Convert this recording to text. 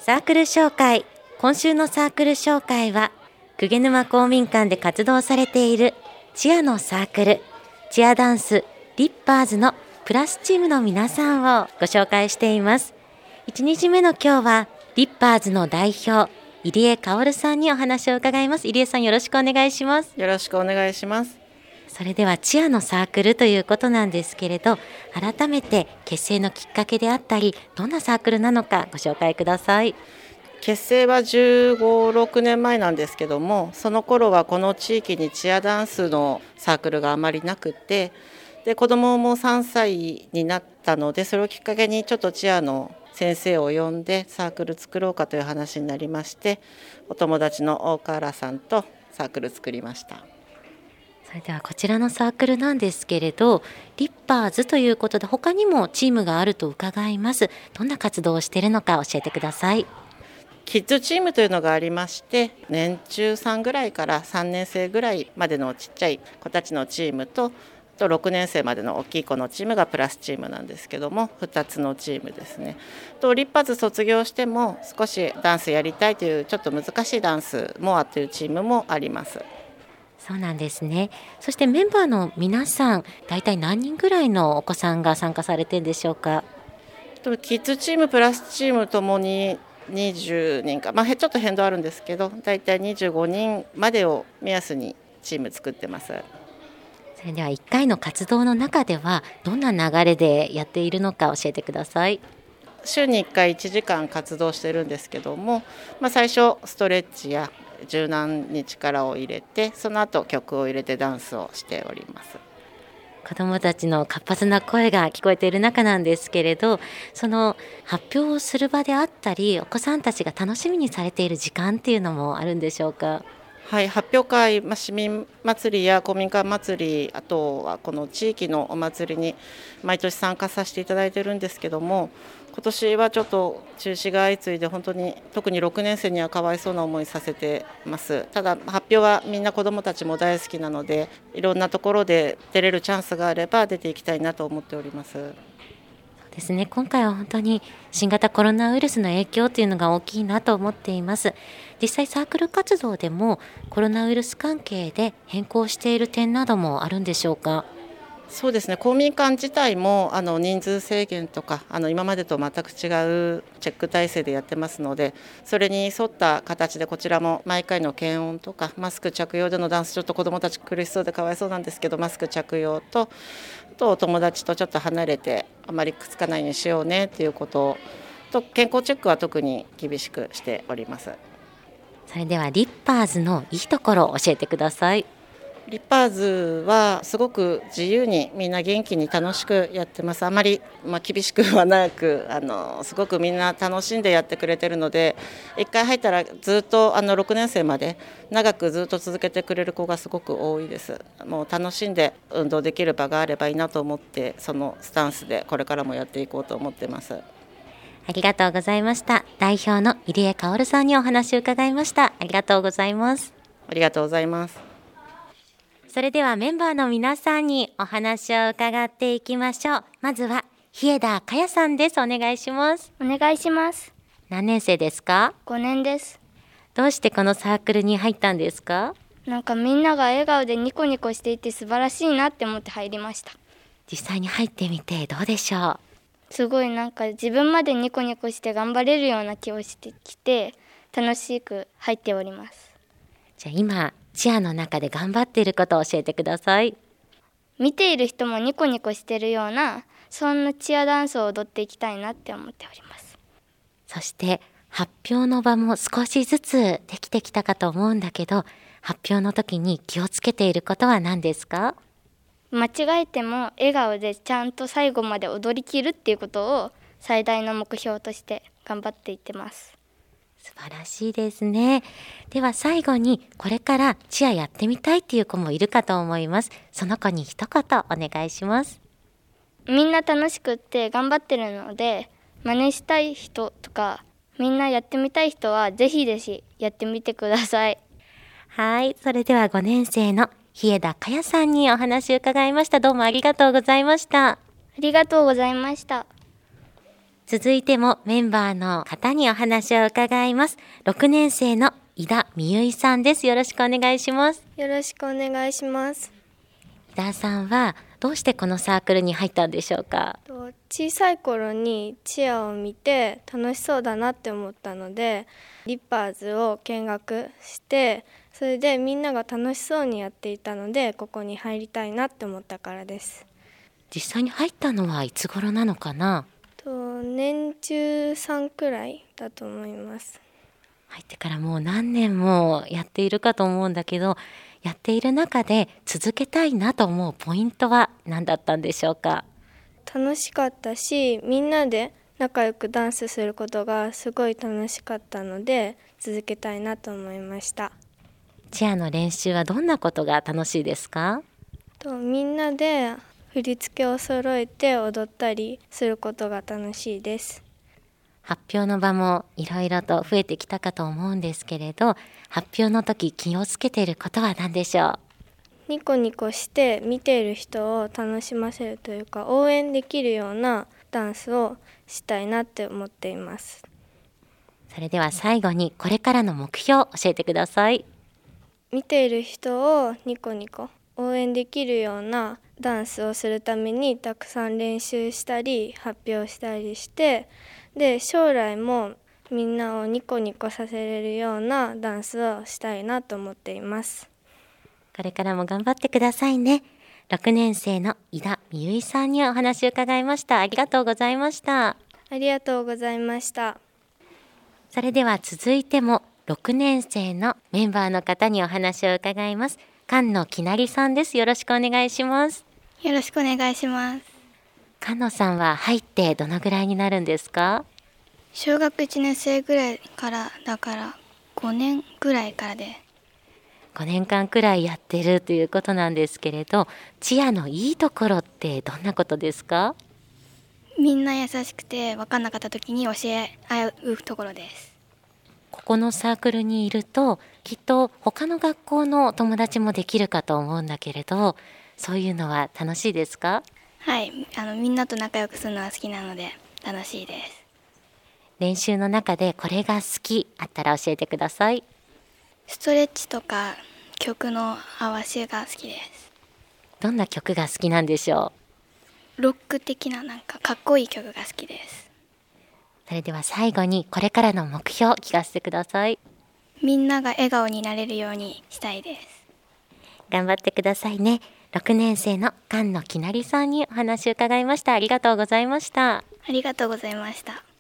サークル紹介。今週のサークル紹介は鵠沼公民館で活動されているチアのサークル、チアダンスリッパーズのプラスチームの皆さんをご紹介しています。1日目の今日はリッパーズの代表入江薫さんにお話を伺います。入江さん、よろしくお願いします。 よろしくお願いします。 それではチアのサークルということなんですけれど、改めて結成のきっかけであったり、どんなサークルなのかご紹介ください。 結成は15、6年前なんですけども、その頃はこの地域にチアダンスのサークルがあまりなくて、で子供も3歳になったので、それをきっかけにちょっとチアの先生を呼んでサークル作ろうかという話になりまして、お友達の大河原さんとサークル作りました。 それではこちらのサークルなんですけれど、リッパーズということで他にもチームがあると伺います。どんな活動をしているのか教えてください。 キッズチームというのがありまして、年中さんぐらいから3年生ぐらいまでのちっちゃい子たちのチームと6年生までの大きい子のチームがプラスチームなんですけども、2つのチームですね。リッパーズ卒業しても少しダンスやりたいというちょっと難しいダンスモアというチームもあります。 そうなんですね。そしてメンバーの皆さん、大体何人ぐらいのお子さんが参加されているんでしょうか。 キッズチームプラスチームともに20人か、ちょっと変動あるんですけど、大体25人までを目安にチーム作ってます。 それでは1回の活動の中ではどんな流れでやっているのか教えてください。 週に1回1時間活動してるんですけども、最初ストレッチや柔軟に力を入れて、その後曲を入れてダンスをしております。 子どもたちの活発な声が聞こえている中なんですけれど、その発表をする場であったり、お子さんたちが楽しみにされている時間っていうのもあるんでしょうか。 はい、発表会、市民祭りや公民館祭り、あとはこの地域のお祭りに毎年参加させていただいているんですけども、今年はちょっと中止が相次いで、本当に特に6年生にはかわいそうな思いさせてます。ただ発表はみんな子どもたちも大好きなので、いろんなところで出れるチャンスがあれば出ていきたいなと思っております。 そうですね、今回は本当に新型コロナウイルスの影響というのが大きいなと思っています。実際サークル活動でもコロナウイルス関係で変更している点などもあるんでしょうか。 そうですね、公民館自体も人数制限とか今までと全く違うチェック体制でやってますので、それに沿った形でこちらも毎回の検温とかマスク着用でのダンス、ちょっと子どもたち苦しそうでかわいそうなんですけど、マスク着用とお友達とちょっと離れてあまりくっつかないようにしようねということと、健康チェックは特に厳しくしております。 それではリッパーズのいいところを教えてください。 リッパーズはすごく自由にみんな元気に楽しくやってます。あまり、厳しくはなくすごくみんな楽しんでやってくれてるので、1回入ったらずっと6年生まで長くずっと続けてくれる子がすごく多いです。もう楽しんで運動できる場があればいいなと思って、そのスタンスでこれからもやっていこうと思ってます。 ありがとうございました。代表の入江薫さんにお話を伺いました。ありがとうございます。 ありがとうございます。 それではメンバーの皆さんにお話を伺っていきましょう。まずは日枝かやさんです。お願いします。 お願いします。 何年生ですか 5年です。 どうしてこのサークルに入ったんですか？ みんなが笑顔でニコニコしていて素晴らしいなって思って入りました。 実際に入ってみてどうでしょう？ すごい自分までニコニコして頑張れるような気をしてきて、楽しく入っております。 じゃあ今チアの中で頑張っていることを教えてください。 見ている人もニコニコしてるような、そんなチアダンスを踊っていきたいなって思っております。 そして発表の場も少しずつできてきたかと思うんだけど、発表の時に気をつけていることは何ですか？ 間違えても笑顔でちゃんと最後まで踊りきるっていうことを最大の目標として頑張っていってます。 素晴らしいですね。では最後にこれからチアやってみたいっていう子もいるかと思います。その子に一言お願いします。 みんな楽しくって頑張ってるので、真似したい人とかみんなやってみたい人はぜひぜひやってみてください。 はい、それでは5年生の日枝かやさんにお話を伺いました。どうもありがとうございました。 ありがとうございました。 続いてもメンバーの方にお話を伺います。6年生の井田美由さんです。よろしくお願いします。 よろしくお願いします。 井田さんはどうしてこのサークルに入ったんでしょうか？ 小さい頃にチアを見て楽しそうだなって思ったので、リッパーズを見学して、それでみんなが楽しそうにやっていたので、ここに入りたいなって思ったからです。 実際に入ったのはいつ頃なのかな？ 年中3くらいだと思います。 入ってからもう何年もやっているかと思うんだけど、やっている中で続けたいなと思うポイントは何だったんでしょうか？ 楽しかったし、みんなで仲良くダンスすることがすごい楽しかったので、続けたいなと思いました。 チアの練習はどんなことが楽しいですか？ みんなで振り付けを揃えて踊ったりすることが楽しいです。 発表の場もいろいろと増えてきたかと思うんですけれど、発表の時気をつけていることは何でしょう？ ニコニコして見ている人を楽しませるというか、応援できるようなダンスをしたいなって思っています。 それでは最後にこれからの目標を教えてください。 見ている人をニコニコ応援できるようなダンスをするためにたくさん練習したり発表したりして、で将来もみんなをニコニコさせれるようなダンスをしたいなと思っています。 これからも頑張ってくださいね。6年生の井田美由さんにお話を伺いました。ありがとうございました。 ありがとうございました。 それでは続いても6年生のメンバーの方にお話を伺います。菅野きなりさんです。よろしくお願いします。 よろしくお願いします。 菅野さんは入ってどのぐらいになるんですか？ 小学1年生ぐらいからだから5年ぐらいからで。 5年間くらいやってるということなんですけれど、チアのいいところってどんなことですか？ みんな優しくて分かんなかった時に教え合うところです。 ここのサークルにいるときっと他の学校の友達もできるかと思うんだけれど、そういうのは楽しいですか？ はい、みんなと仲良くするのは好きなので楽しいです。 練習の中でこれが好きあったら教えてください。 ストレッチとか曲の合わせが好きです。 どんな曲が好きなんでしょう？ロック的ななんかかっこいい曲が好きです。 それでは最後にこれからの目標を聞かせてください。 みんなが笑顔になれるようにしたいです。 頑張ってくださいね。6年生の菅野きなりさんにお話を伺いました。ありがとうございました。 ありがとうございました。